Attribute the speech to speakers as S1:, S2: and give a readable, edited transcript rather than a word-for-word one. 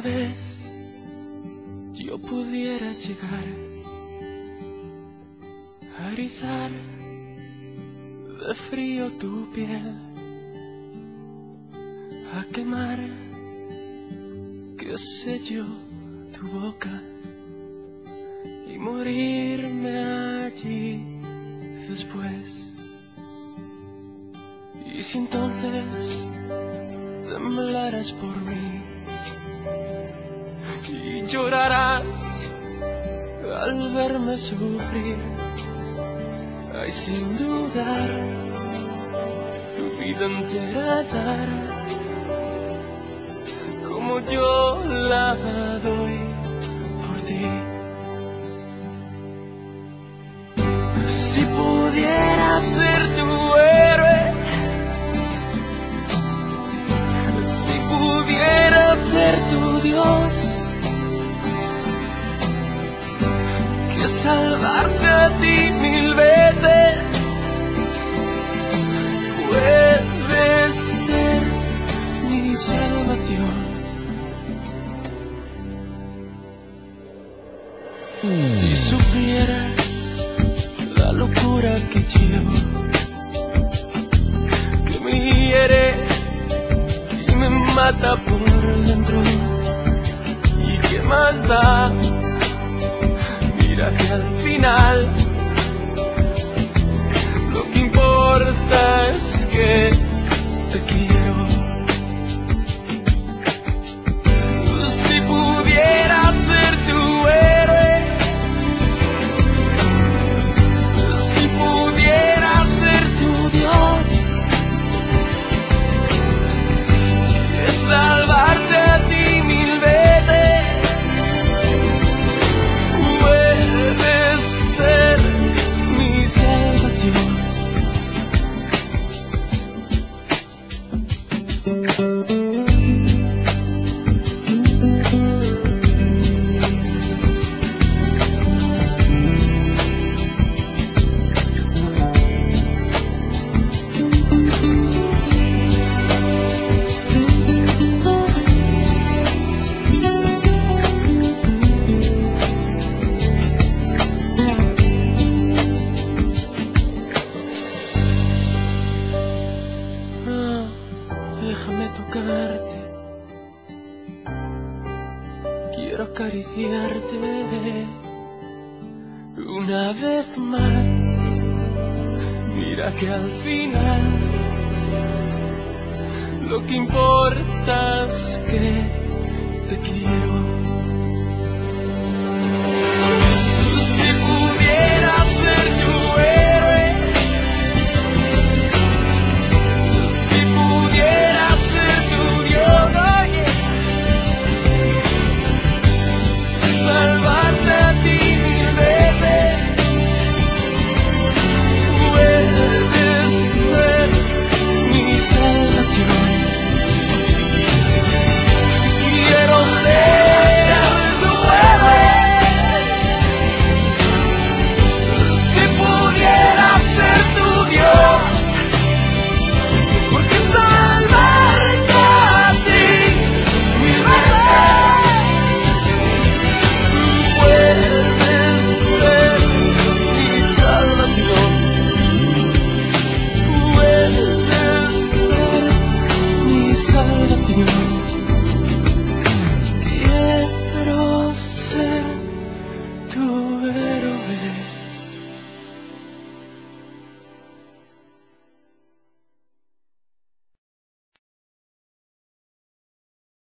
S1: vez yo pudiera llegar a rizar de frío tu piel, a quemar, qué sé yo, tu boca y morirme allí después. Y si entonces temblarás por mí y llorarás al verme sufrir, ay, sin dudar, tu vida entera dar, como yo la doy por ti. Si pudiera ser tu héroe, si pudiera ser tu Dios, que salvarte a ti 1000 veces puede ser mi salvación. Si supieras la locura que llevo, que me hiere y me mata por dentro, y qué más da, mira que al final lo que importa es que te quiero. Si pudiera ser tu héroe, si pudiera ser tu Dios, es salvarte a ti 1000 veces, puedes ser mi salvación. Déjame tocarte, quiero acariciarte una vez más. Mira que al final lo que importa es que te quiero.